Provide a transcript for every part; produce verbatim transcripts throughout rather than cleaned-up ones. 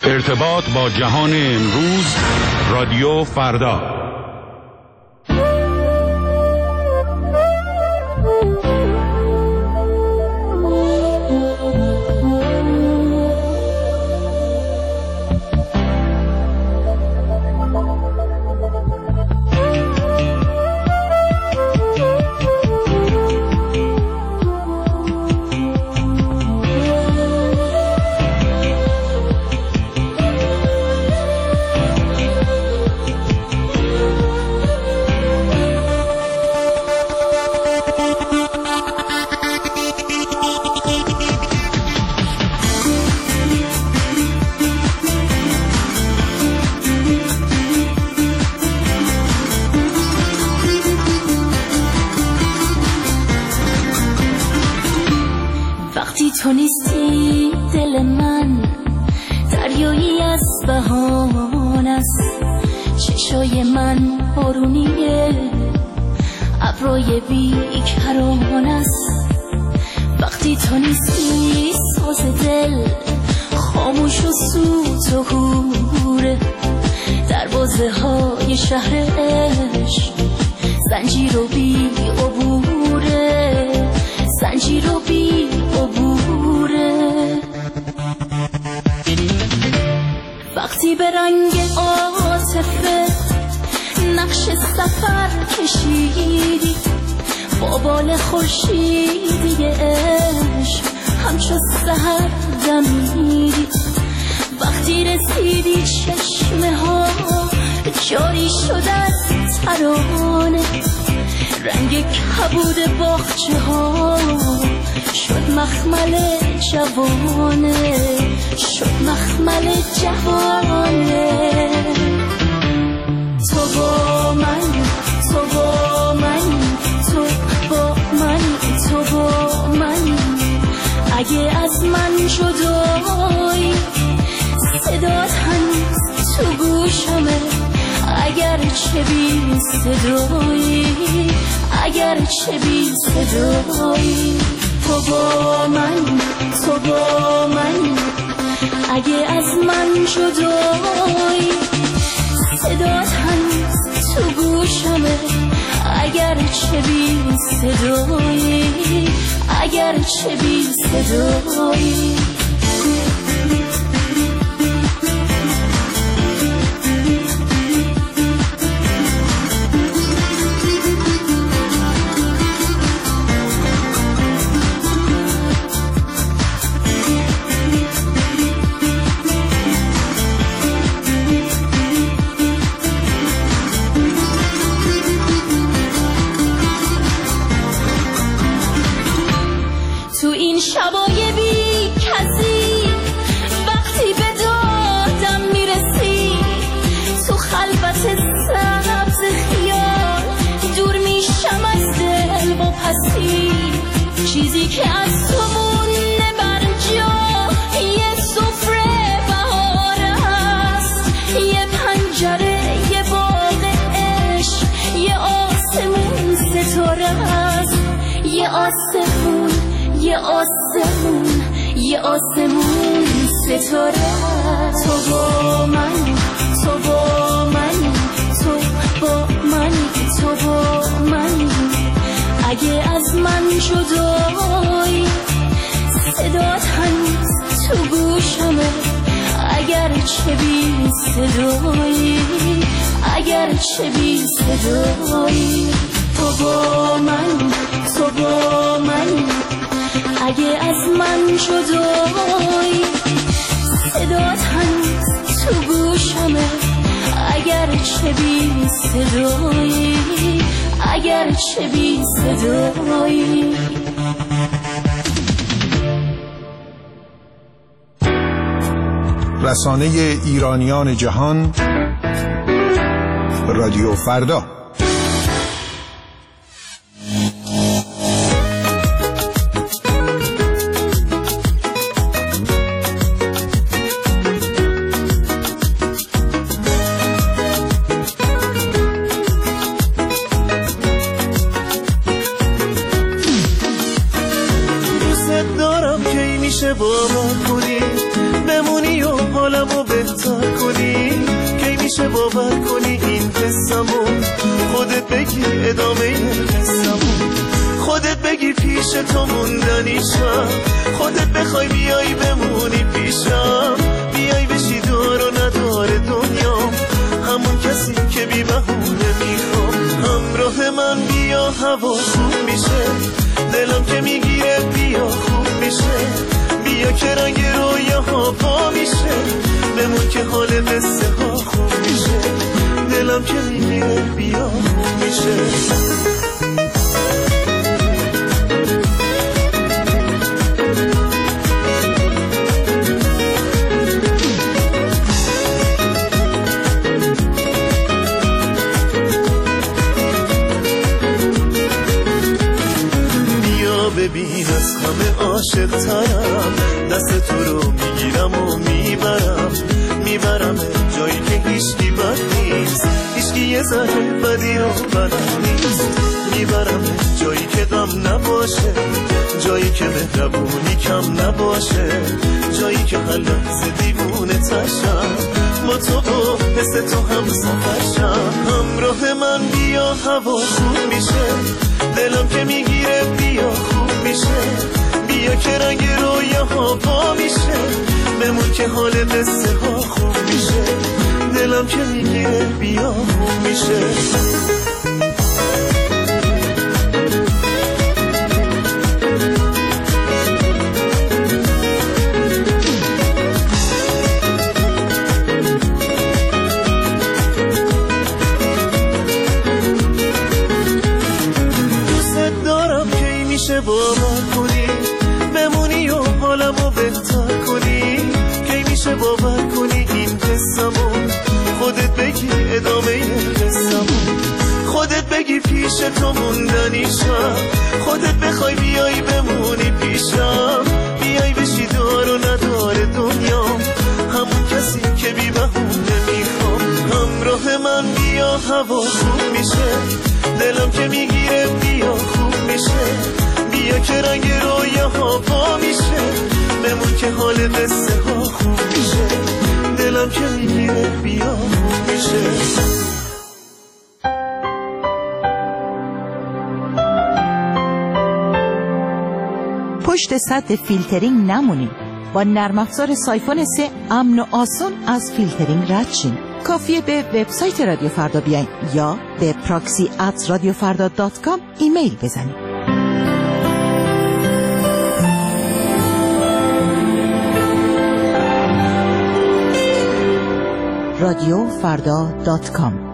ارتباط با جهان امروز، رادیو فردا. تو نیستی دل من دریایی از بهانه است، چشای من بارونیه ابرای بیکران است. وقتی تو نیستی ساز دل خاموش و سوت و هوره، دروازه های شهر عشق زنجیر و بی عبوره، زنجیر و بی عبوره. وقتی به رنگ عاطفه نقش سفر کشیدی، با بال خورشیدی عشق همچو سحر دمیدی. وقتی رسیدی چشمه ها جاری شد از ترانه، رنگ کبود باغچه ها شد مخمل جوانه، شد مخمل جوانه. تو با من، تو با من، تو با من، تو با من. اگه از من جدایی صدات هنوز تو گوشمه، اگر چه بی صدایی، اگر چه بی صدایی. تو با من، تو با من. اگه از من جدایی صدات هنوز تو گوشمه، اگر چه بی صدایی، اگر چه بی صدایی. تو این شبای بی کسی وقتی به دادم میرسی، تو خلوت سبز خیال دور میشم از دل با پسی. چیزی که از تو مونده بر جا یه سفره بهار است، یه پنجره، یه باغ عشق، یه آسمون ستاره است، یه آسمون، یه آسمون، یه آسمون ستاره. تو با من، تو با من، تو با من، تو با من. اگه از من جدایی صدات هنوز تو گوشمه، اگر چه بی صدایی، اگر چه بی صدایی. تو با من، تو با من. اگه از من جدایی صدات هنوز تو گوشمه، اگر چه بی صدایی، اگر چه بی صدایی. رسانه ایرانیان جهان، رادیو فردا. با من بودی بمونی و حالمو ادامه قصه‌مون. خودت بگی پیش تو موندنیشم، خودت بخوای بیای بمونی پیشم، بیای بشی دار و ندار دنیام، همون کسی که بی بهونه میخوام. همراه من بیا هوا خوب میشه، دلم که میگیره بیا خوب میشه، بیا که رنگ رویاها پا میشه، بمون که حال قصه ها خوب میشه، دلم که میگیره بیا خوب میشه. ببین از همه عاشق ترم، دست تو رو میگیرم و میبرم، میبرم جایی که هیچکی بد نیست، هیچکی یه ذره بدی رو بلد نیست، میبرم جایی که غم نباشه، جایی که مهربونی کم نباشه، جایی که هر لحظه دیوونه تشم، با تو با حس تو هم سفرشم. همراه من بیا هوا خوب میشه، دلم که میگیره بیا خوب میشه، بیا که رنگ رویاها پا میشه، بمون که حال قصه ها خوب میشه، دلم که میگیره بیا خوب میشه. باور کنی بمونی و حالمو بهتر کنی، کی میشه باور کنی این قصه‌مون، خودت بگی ادامه قصه‌مون، خودت بگی پیش تو موندنیشم، خودت بخوای بیای بمونی پیشم، بیای بشی دار و ندار دنیام، همون کسی که بی بهونه میخوام. همراه من بیا هوا خوب میشه، دلم که میگیره بیا خوب میشه، بیا که رنگ رویاها پا میشه، بمون که حال قصه ها خوب میشه، دلم که میگیره بیا خوب میشه. پشت سد فیلترینگ نمونید. با نرم افزار سایفون سه امن و آسان از فیلترینگ رد شین. کافیه به وبسایت رادیو فردا بیاین یا به پراکسی ات رادیو فردا دات کام ایمیل بزنید. رادیو فردا دات کام.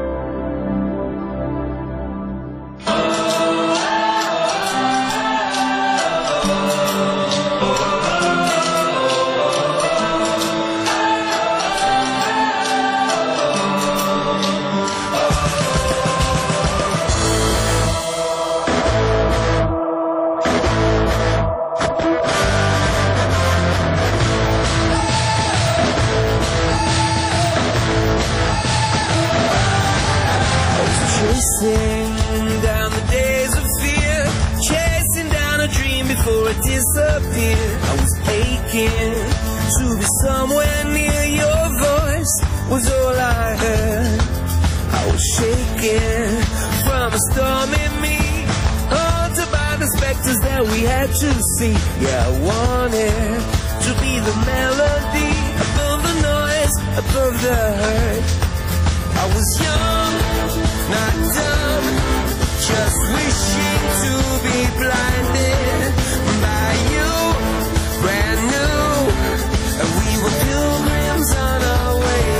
Down the days of fear, chasing down a dream before it disappeared. I was aching to be somewhere near. Your voice was all I heard. I was shaking from a storm in me, haunted by the specters that we had to see. Yeah, I wanted to be the melody above the noise, above the hurt. I was young, not dumb, just wishing to be blinded by you, brand new, and we were pilgrims on our way.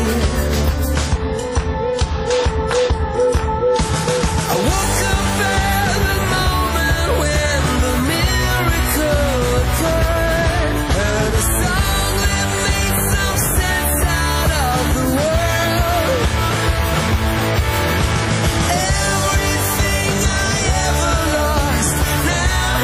I woke up at the moment when the miracle occurred, heard a song that made some sense out of the world. Everything I ever lost now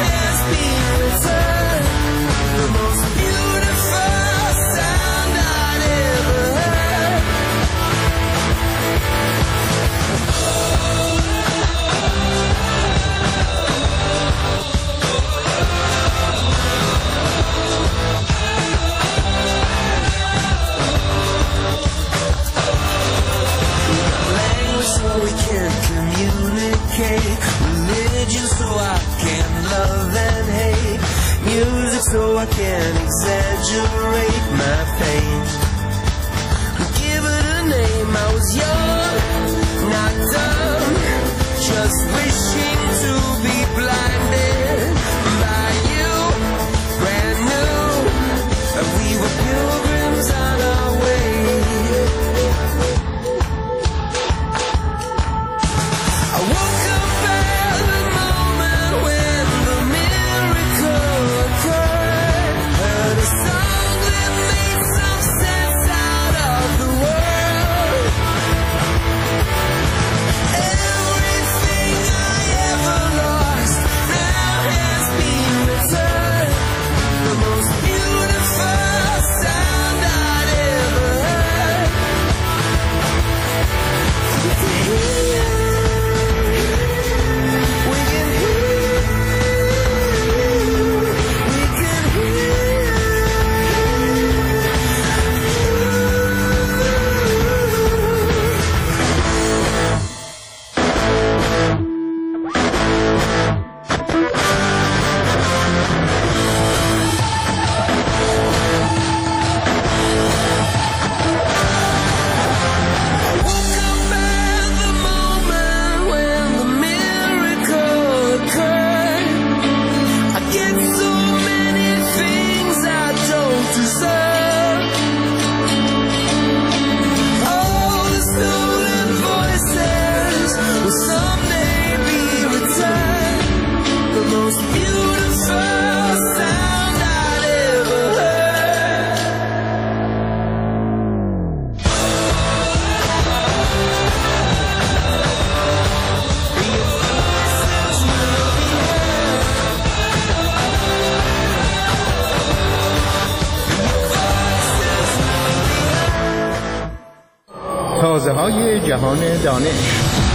exaggerate my pain. Give it a name. I was young, not dumb, just wishing to be blinded by you, brand new. We were pilgrims on our way. I woke up at the moment when the miracle occurred. Heard a song that made some sense out of the world. Everything I ever lost now has been returned. The most beautiful sound I'd ever heard. We can hear, we can hear, we can hear. Woke up at the moment when the miracle occurred. I get so many things I don't deserve. All the stolen voices will someday be returned. The most beautiful sound I'd ever heard. تازه های جهان دانش.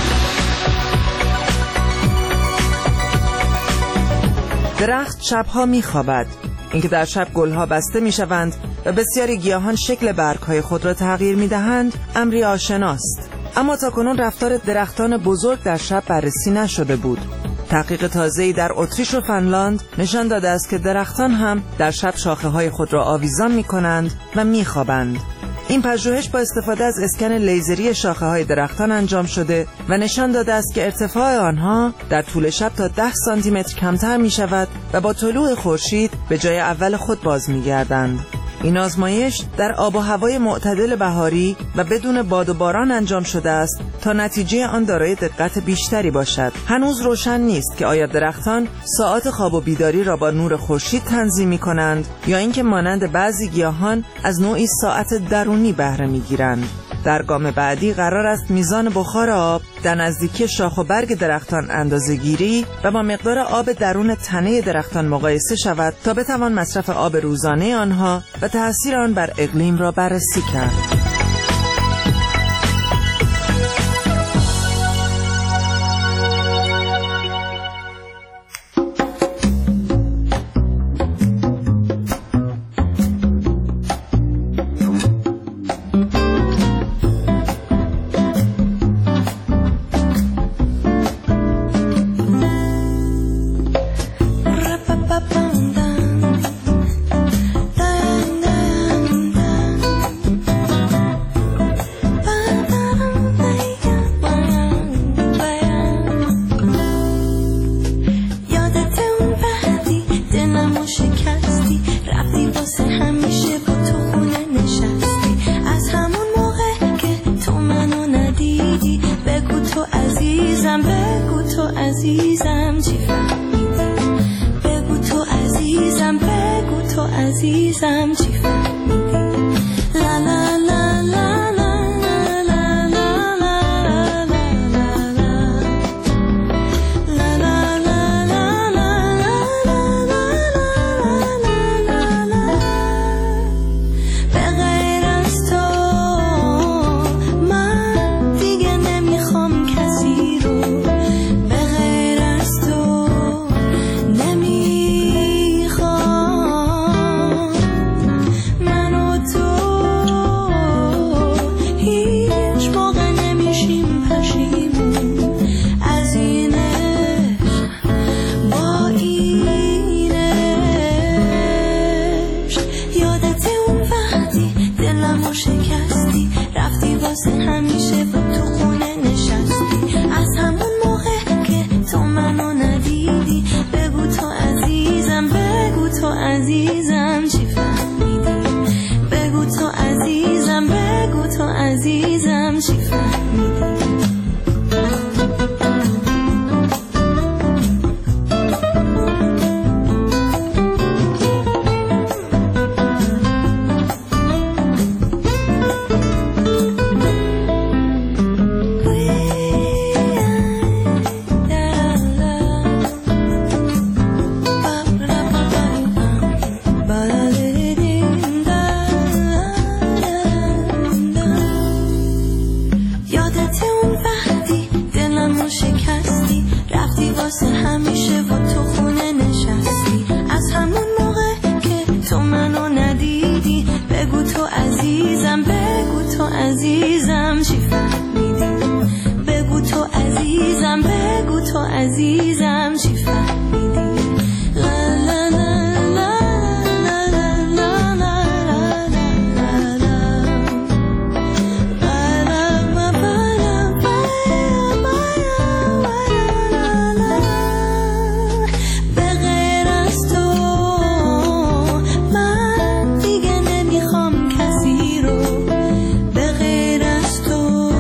درخت شبها میخوابد. اینکه در شب گلها بسته میشوند و بسیاری گیاهان شکل برگهای خود را تغییر میدهند امری آشناست. اما تاکنون رفتار درختان بزرگ در شب بررسی نشده بود. تحقیق تازه‌ای در اتریش و فنلاند نشان داده است که درختان هم در شب شاخه‌های خود را آویزان می‌کنند و می‌خوابند. این پژوهش با استفاده از اسکن لیزری شاخه‌های درختان انجام شده و نشان داده است که ارتفاع آنها در طول شب تا ده سانتی متر کمتر می‌شود و با طلوع خورشید به جای اول خود باز می‌گردند. این آزمایش در آب و هوای معتدل بهاری و بدون باد و باران انجام شده است تا نتیجه آن دارای دقت بیشتری باشد. هنوز روشن نیست که آیا درختان ساعات خواب و بیداری را با نور خورشید تنظیم می‌کنند یا اینکه مانند بعضی گیاهان از نوعی ساعت درونی بهره می‌گیرند. در گام بعدی قرار است میزان بخار آب در نزدیکی شاخ و برگ درختان اندازه‌گیری و با مقدار آب درون تنه درختان مقایسه شود تا بتوان مصرف آب روزانه آنها و تأثیر آن بر اقلیم را بررسی کرد. دلمو شکستی، رفتی واسه همیشه و تو خونه نشستی. از همون موقع که تو منو ندیدی، بگو تو عزیزم، بگو تو عزیزم چی فهمیدی. بگو تو عزیزم، بگو تو عزیزم چی فهمیدی. عزیزم چی فهمیدی. لا لا لا لا لا لا لا به غیر از تو من دیگه نمیخوام کسی رو، به غیر از تو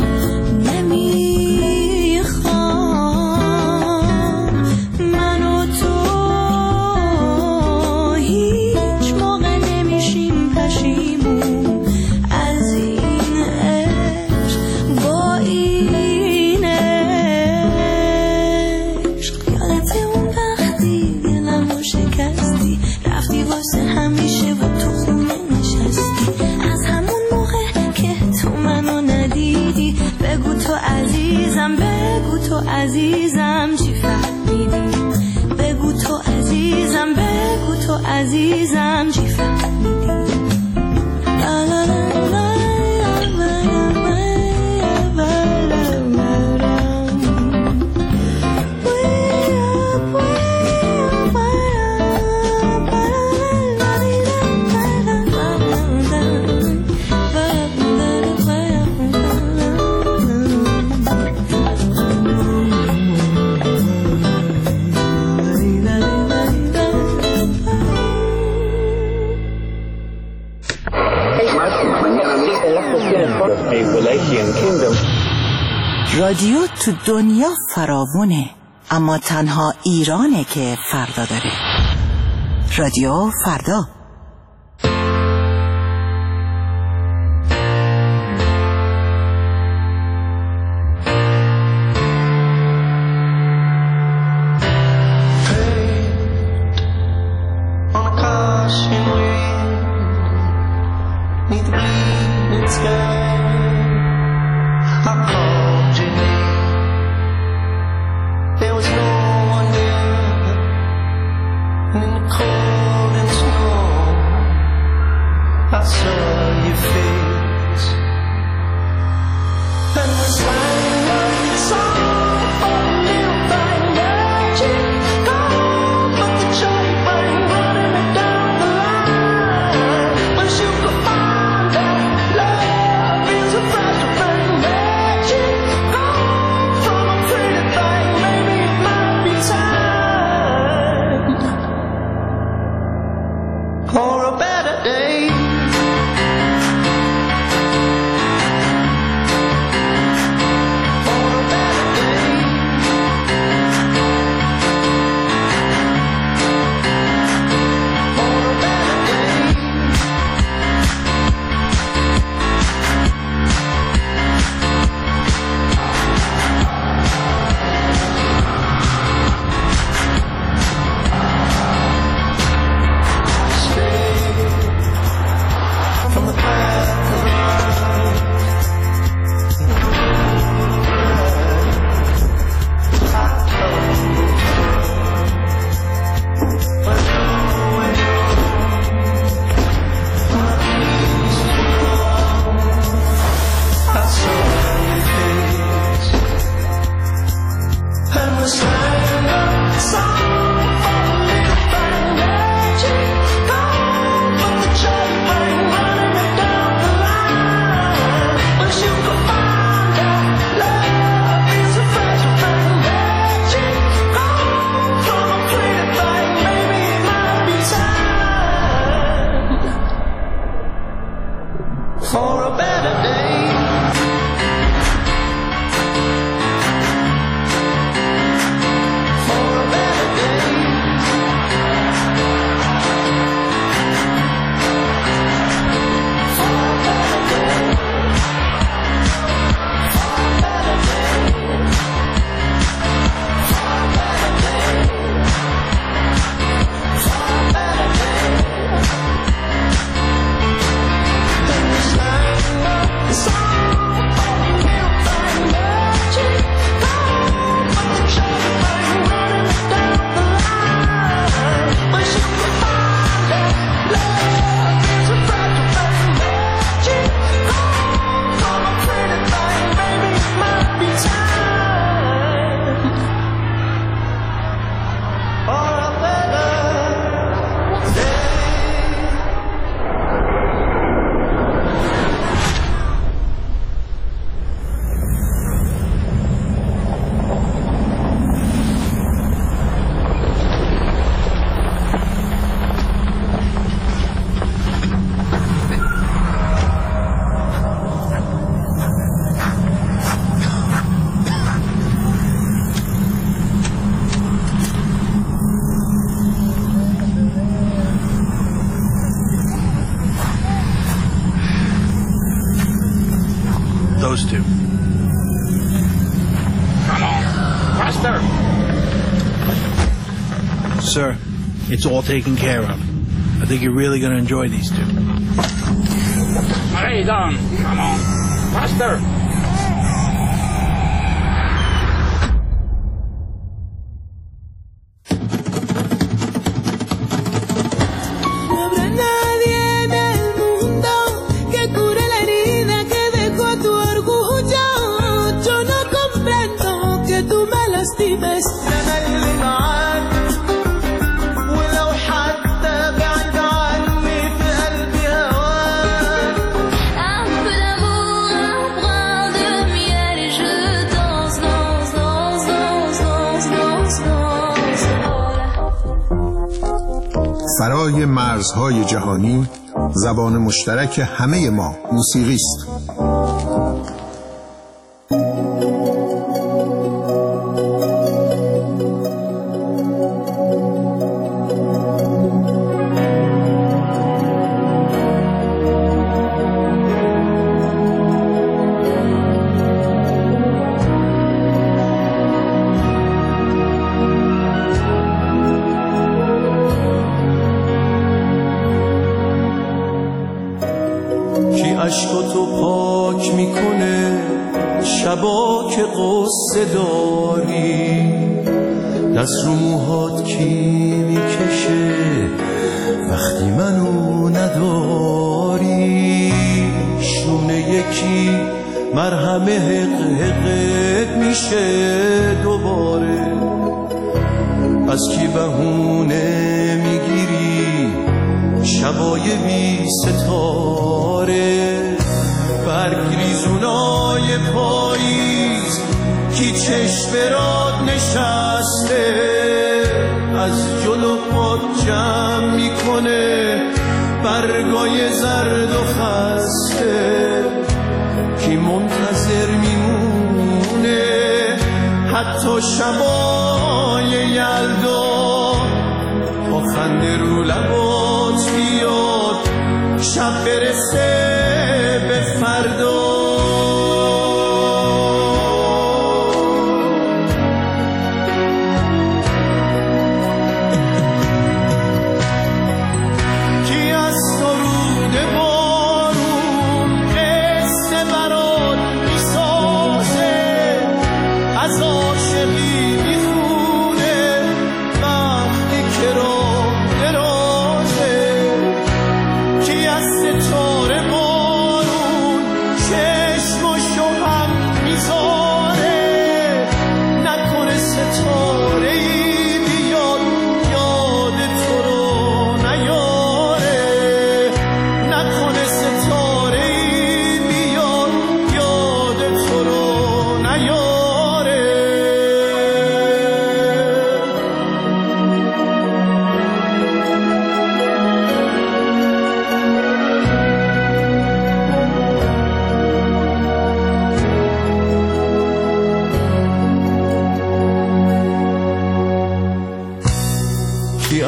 عزیزم چی فهمیدی. بگو تو عزیزم، بگو تو عزیزم چی فهمیدی. لا لا لا لا رادیو تو دنیا فراوونه، اما تنها ایرانه که فردا داره. رادیو فردا. For a better day. for a better day. Those two. Come on, faster! Sir, it's all taken care of. I think you're really going to enjoy these two. Hurry, Don! Come on, faster! فرای مرزهای جهانی زبان مشترک همه ما موسیقی است. عشقاتو پاک میکنه شبا که قصه داری، دست رو موهات کی میکشه وقتی منو نداری، شونه یکی مرهم حق حقت میشه دوباره، از کی بهونه میگیری شبای بی ستاره، برگ ریزونای پاییز کی چشم راد نشسته، از جلو پات جمع میکنه برگای زرد و خسته، کی منتظر میمونه حتی شبای یلدا تا خنده رو لبات بیاد شب برسه به فردا. ستاره بارون چه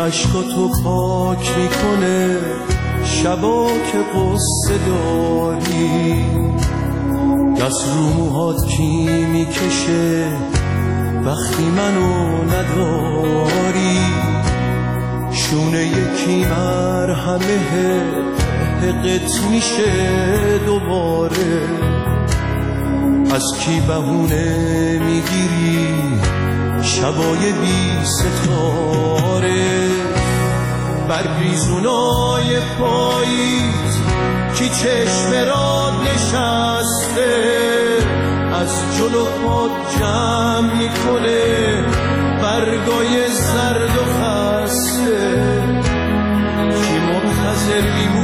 عشقاتو پاک میکنه شبا که قصه داری، دست رو موهات کی میکشه وقتی منو نداری، شونه یکی مرهمه حقت میشه دوباره، از کی بهونه میگیری شبای بی ستاره، برگریزونای پاییز کی چشم را نشسته، از جلو پاد جمع میکنه برگای زرد و خسته، کی منتظر